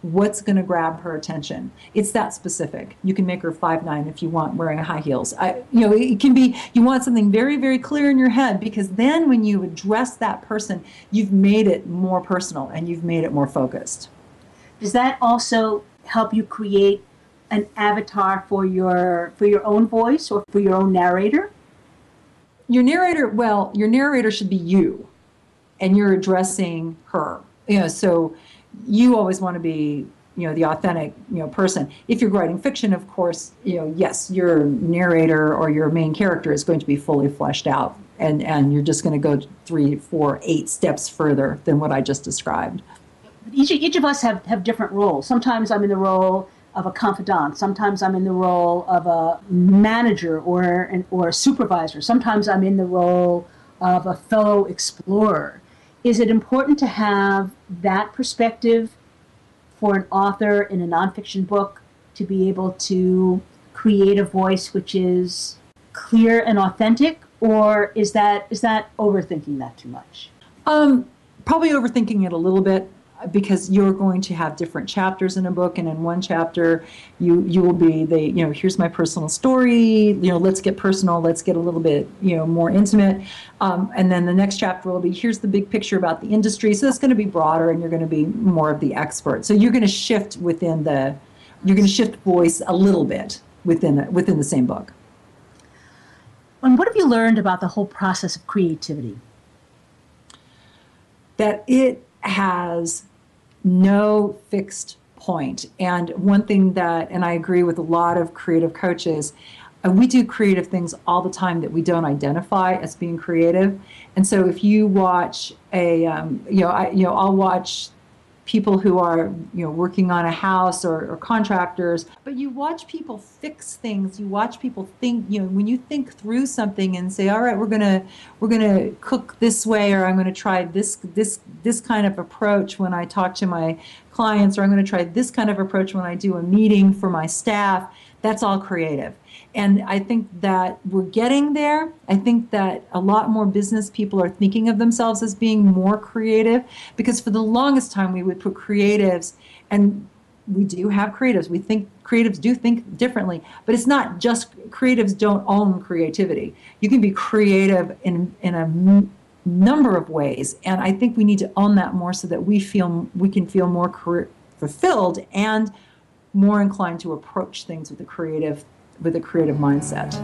what's going to grab her attention. It's that specific. You can make her five nine if you want, wearing high heels. I, you know, it can be, you want something very, very clear in your head, because then when you address that person, you've made it more personal and you've made it more focused. Does that also help you create an avatar for your for your own voice or for your own narrator? Your narrator, well, your narrator should be you, and you're addressing her. You know, so you always want to be, you know, the authentic, you know, person. If you're writing fiction, of course, you know, yes, your narrator or your main character is going to be fully fleshed out, and and you're just going to go three, four, eight steps further than what I just described. Each each of us have have different roles. Sometimes I'm in the role of a confidant. Sometimes I'm in the role of a manager or an, or a supervisor. Sometimes I'm in the role of a fellow explorer. Is it important to have that perspective for an author in a nonfiction book to be able to create a voice which is clear and authentic, or is that is that overthinking that too much? Um, probably overthinking it a little bit, because you're going to have different chapters in a book, and in one chapter you you will be the, you know, here's my personal story, you know, let's get personal, let's get a little bit, you know, more intimate, um, and then the next chapter will be, here's the big picture about the industry. So that's going to be broader, and you're going to be more of the expert. So you're going to shift within the, you're going to shift voice a little bit within the, within the same book. And what have you learned about the whole process of creativity? That it has no fixed point. And one thing that, and I agree with a lot of creative coaches, uh, we do creative things all the time that we don't identify as being creative. And so if you watch a, um, you know, I, you know, I'll watch people who are, you know, working on a house, or, or contractors, but you watch people fix things. You watch people think, you know, when you think through something and say, all right, we're going to, we're going to cook this way, or I'm going to try this, this, this kind of approach when I talk to my clients, or I'm going to try this kind of approach when I do a meeting for my staff. That's all creative. And I think that we're getting there. I think that a lot more business people are thinking of themselves as being more creative, because for the longest time we would put creatives, and we do have creatives. We think creatives do think differently, but it's not just creatives don't own creativity. You can be creative in, in a m- number of ways. And I think we need to own that more, so that we feel, we can feel more career, fulfilled and more inclined to approach things with a creative with a creative mindset.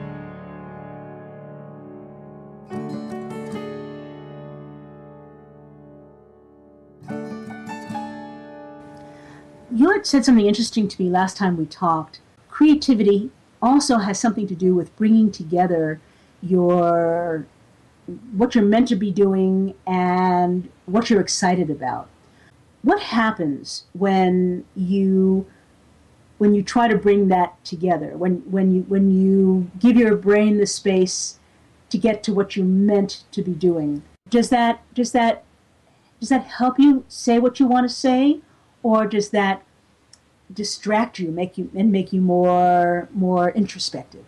You had said something interesting to me last time we talked. Creativity also has something to do with bringing together your what you're meant to be doing and what you're excited about. What happens when you when you try to bring that together, when when you when you give your brain the space to get to what you're meant to be doing? Does that does that does that help you say what you want to say, or does that distract you, make you and make you more more introspective?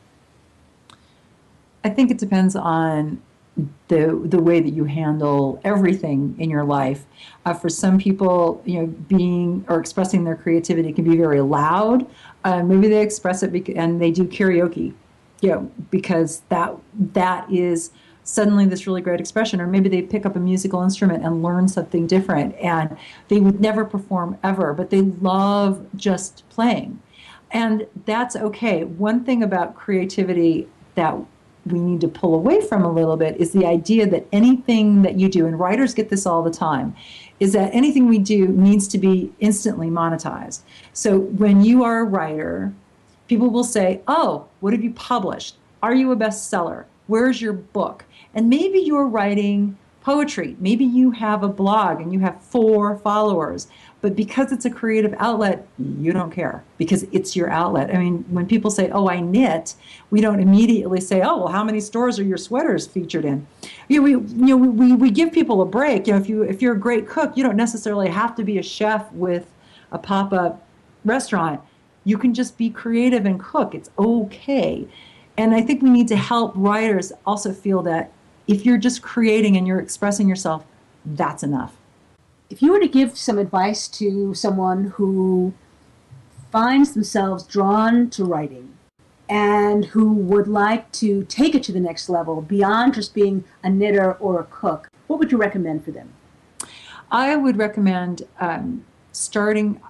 I think it depends on the the way that you handle everything in your life. Uh, for some people, you know, being or expressing their creativity can be very loud. Uh, maybe they express it bec- and they do karaoke, you know, because that that is suddenly this really great expression. Or maybe they pick up a musical instrument and learn something different, and they would never perform ever, but they love just playing, and that's okay. One thing about creativity that we need to pull away from a little bit is the idea that anything that you do, and writers get this all the time, is that anything we do needs to be instantly monetized. So when you are a writer, people will say, oh, what have you published? Are you a bestseller? Where's your book? And maybe you're writing poetry. Maybe you have a blog and you have four followers. But because it's a creative outlet, you don't care, because it's your outlet. I mean, when people say, oh, I knit, we don't immediately say, oh, well, how many stores are your sweaters featured in? You know, we, you know, we, we give people a break. You know, if, you, if you're a great cook, you don't necessarily have to be a chef with a pop-up restaurant. You can just be creative and cook. It's okay. And I think we need to help writers also feel that if you're just creating and you're expressing yourself, that's enough. If you were to give some advice to someone who finds themselves drawn to writing and who would like to take it to the next level beyond just being a knitter or a cook, what would you recommend for them? I would recommend um, starting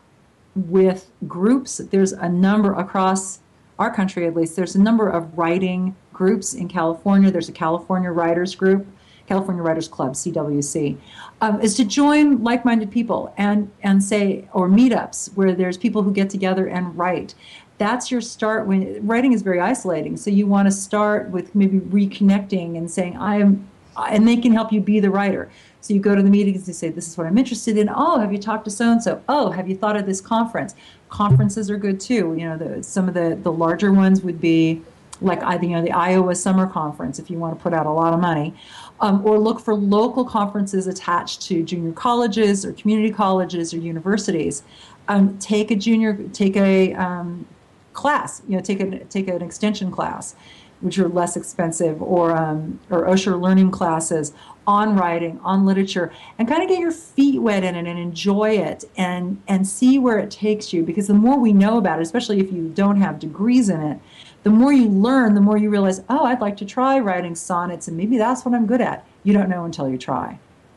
with groups. There's a number across our country, at least, there's a number of writing groups in California. There's a California Writers Group, California Writers Club, C W C, um, is to join like-minded people and, and say, or meetups where there's people who get together and write. That's your start. When writing is very isolating, so you want to start with maybe reconnecting and saying, I'm, and they can help you be the writer. So you go to the meetings and say, this is what I'm interested in. Oh, have you talked to so-and-so? Oh, have you thought of this conference? Conferences are good too. You know, the, some of the, the larger ones would be like, you know, the Iowa Summer Conference, if you want to put out a lot of money. Um, or look for local conferences attached to junior colleges or community colleges or universities. Um, take a junior, take a um, class, you know, take, a, take an extension class, which are less expensive, or um, or Osher learning classes on writing, on literature, and kind of get your feet wet in it and enjoy it and, and see where it takes you. Because the more we know about it, especially if you don't have degrees in it, the more you learn, the more you realize, oh, I'd like to try writing sonnets, and maybe that's what I'm good at. You don't know until you try.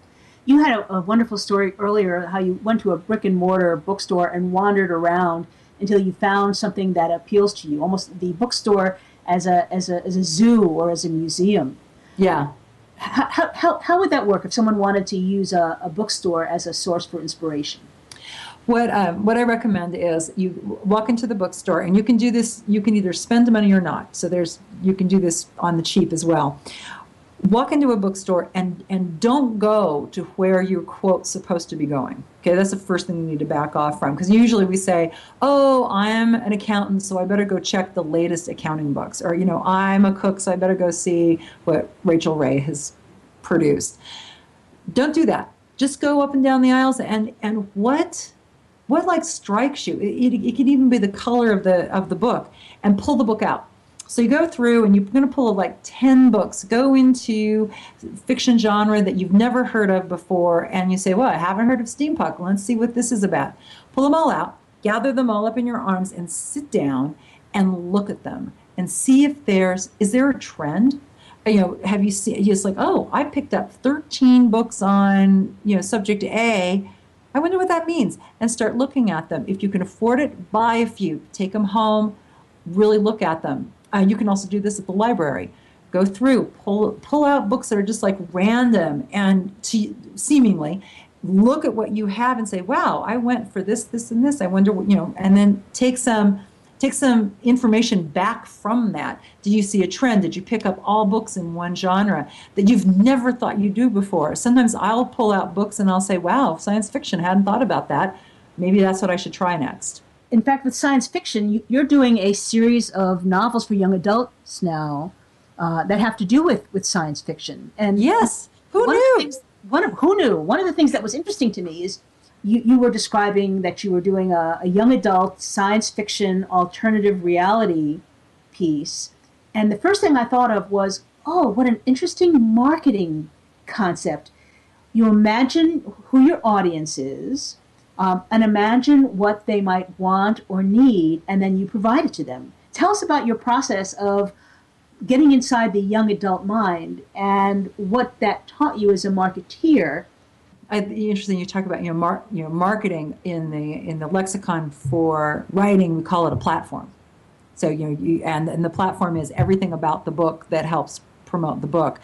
You had a, a wonderful story earlier, how you went to a brick and mortar bookstore and wandered around until you found something that appeals to you, almost the bookstore as a as a as a zoo or as a museum. Yeah. How how how would that work if someone wanted to use a, a bookstore as a source for inspiration? What um, what I recommend is you walk into the bookstore, and you can do this. You can either spend money or not. So there's you can do this on the cheap as well. Walk into a bookstore and and don't go to where your quote's supposed to be going. Okay, that's the first thing you need to back off from, because usually we say, oh, I'm an accountant, so I better go check the latest accounting books, or, you know, I'm a cook, so I better go see what Rachel Ray has produced. Don't do that. Just go up and down the aisles, and and what what like strikes you? It, it, it could even be the color of the of the book, and pull the book out. So you go through and you're going to pull like ten books, go into fiction genre that you've never heard of before, and you say, well, I haven't heard of steampunk. Let's see what this is about. Pull them all out, gather them all up in your arms, and sit down and look at them and see if there's, is there a trend? You know, have you seen, it's like, oh, I picked up thirteen books on, you know, subject A. I wonder what that means. And start looking at them. If you can afford it, buy a few, take them home, really look at them. Uh, you can also do this at the library. Go through, pull pull out books that are just like random, and to, seemingly look at what you have and say, wow, I went for this, this, and this. I wonder, what, you know, and then take some take some information back from that. Did you see a trend? Did you pick up all books in one genre that you've never thought you'd do before? Sometimes I'll pull out books and I'll say, wow, science fiction, hadn't thought about that. Maybe that's what I should try next. In fact, with science fiction, you're doing a series of novels for young adults now uh, that have to do with, with science fiction. And yes, who one knew? Of the things, one of who knew? One of the things that was interesting to me is you, you were describing that you were doing a, a young adult science fiction alternative reality piece, and the first thing I thought of was, oh, what an interesting marketing concept. You imagine who your audience is. Um, and imagine what they might want or need, and then you provide it to them. Tell us about your process of getting inside the young adult mind and what that taught you as a marketeer. I, interesting you talk about you know, mar, you know marketing in the in the lexicon for writing. We call it a platform. So you know you, and and the platform is everything about the book that helps promote the book.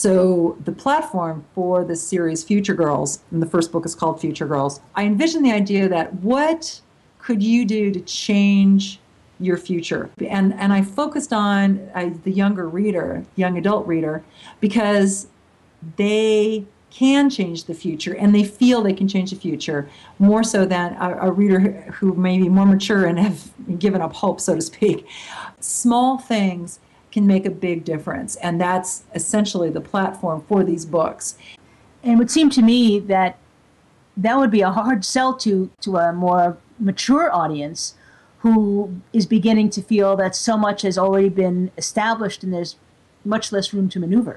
So the platform for the series Future Girls, and the first book is called Future Girls, I envision the idea that what could you do to change your future? And and I focused on uh, the younger reader, young adult reader, because they can change the future, and they feel they can change the future more so than a, a reader who may be more mature and have given up hope, so to speak. Small things can make a big difference, and that's essentially the platform for these books. And it would seem to me that that would be a hard sell to, to a more mature audience who is beginning to feel that so much has already been established and there's much less room to maneuver.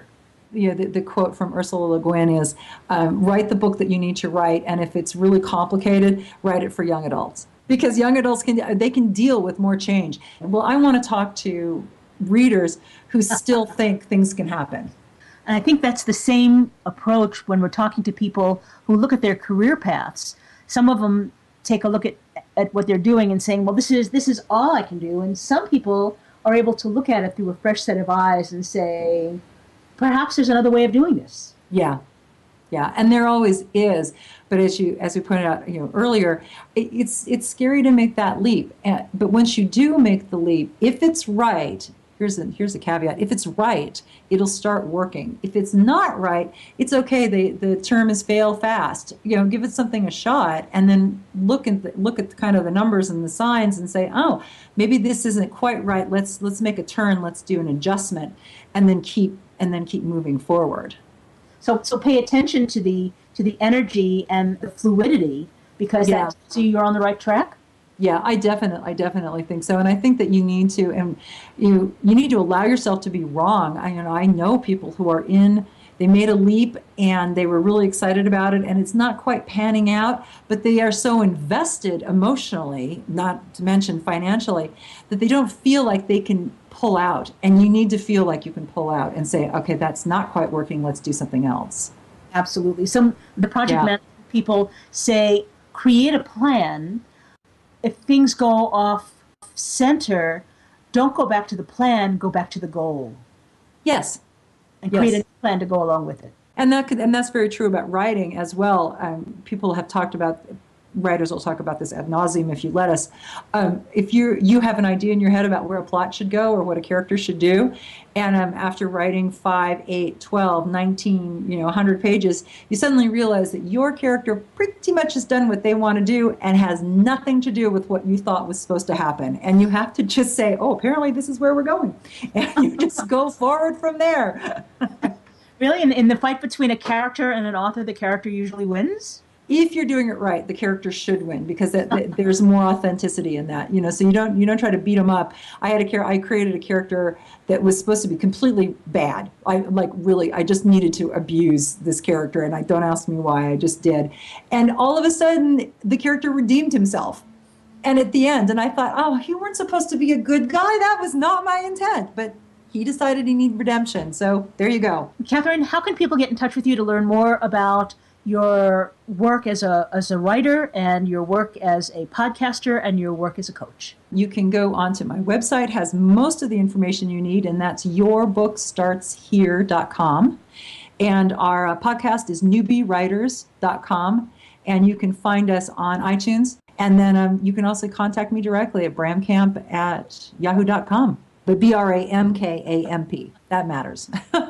you know, the, the quote from Ursula Le Guin is, um, write the book that you need to write, and if it's really complicated, write it for young adults. Because young adults can they can deal with more change. Well, I want to talk to readers who still think things can happen. And I think that's the same approach when we're talking to people who look at their career paths. Some of them take a look at, at what they're doing and saying, well, this is this is all I can do. And some people are able to look at it through a fresh set of eyes and say, perhaps there's another way of doing this. Yeah. Yeah, and there always is, but as you as we pointed out, you know, earlier, it, it's it's scary to make that leap. And, but once you do make the leap, if it's right, here's a here's a caveat: if it's right, it'll start working. If it's not right, it's okay. The the term is fail fast. You know, give it something a shot, and then look at the, look at the, kind of the numbers and the signs, and say, oh, maybe this isn't quite right. Let's let's make a turn. Let's do an adjustment, and then keep and then keep moving forward. So, so pay attention to the to the energy and the fluidity, because Yeah. that tells you you're on the right track. Yeah, I definitely, I definitely think so, and I think that you need to, and you you need to allow yourself to be wrong. I you know I know people who are in, they made a leap and they were really excited about it, and it's not quite panning out, but they are so invested emotionally, not to mention financially, that they don't feel like they can pull out. And you need to feel like you can pull out and say, okay, that's not quite working. Let's do something else. Absolutely. Some the project Yeah. management people say create a plan. If things go off center, don't go back to the plan, go back to the goal, Yes. and Yes. create a new plan to go along with it. And that could, and that's very true about writing as well. Um, people have talked about, writers will talk about this ad nauseum if you let us. Um, if you you have an idea in your head about where a plot should go or what a character should do, and um, after writing five, eight, twelve, nineteen, you know, one hundred pages, you suddenly realize that your character pretty much has done what they want to do and has nothing to do with what you thought was supposed to happen. And you have to just say, oh, apparently this is where we're going. And you just go forward from there. Really, in, in the fight between a character and an author, the character usually wins? If you're doing it right, the character should win, because that, that, there's more authenticity in that. You know, so you don't you don't try to beat them up. I had a char- I created a character that was supposed to be completely bad. I like really I just needed to abuse this character, and I don't ask me why. I just did, and all of a sudden the character redeemed himself. And at the end, and I thought, oh, you weren't supposed to be a good guy. That was not my intent, but he decided he needed redemption. So there you go. Catherine, how can people get in touch with you to learn more about your work as a as a writer and your work as a podcaster and your work as a coach? You can go onto my website, has most of the information you need, and that's your book starts here dot com. And our uh, podcast is newbie writers dot com, and you can find us on iTunes. And then um, you can also contact me directly at bramkamp at yahoo dot com. But B R A M K A M P. That matters.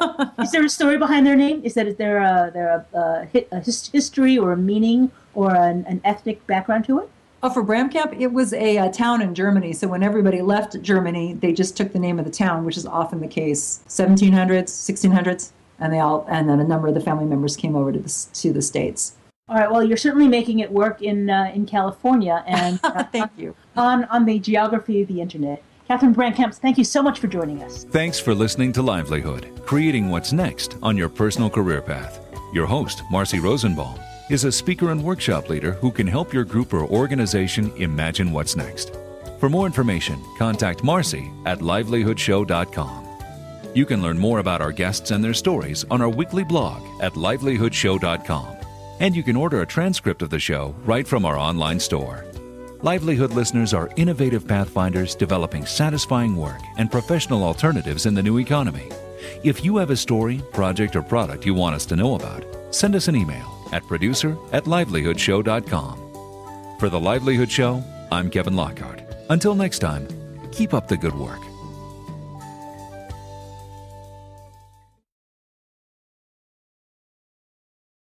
Is there a story behind their name? Is that is there a, there a, a, hit, a his, history or a meaning or an, an ethnic background to it? Oh, for Bramkamp, it was a, a town in Germany. So when everybody left Germany, they just took the name of the town, which is often the case. seventeen hundreds, sixteen hundreds, and they all, and then a number of the family members came over to the to the States. All right. Well, you're certainly making it work in uh, in California and uh, Thank you. on on the geography of the internet. Catherine Bramkamp, thank you so much for joining us. Thanks for listening to Livelihood, creating what's next on your personal career path. Your host, Marcy Rosenbaum, is a speaker and workshop leader who can help your group or organization imagine what's next. For more information, contact Marcy at livelihood show dot com. You can learn more about our guests and their stories on our weekly blog at livelihood show dot com. And you can order a transcript of the show right from our online store. Livelihood listeners are innovative pathfinders developing satisfying work and professional alternatives in the new economy. If you have a story, project, or product you want us to know about, send us an email at producer at livelihood show dot com. For The Livelihood Show, I'm Kevin Lockhart. Until next time, keep up the good work.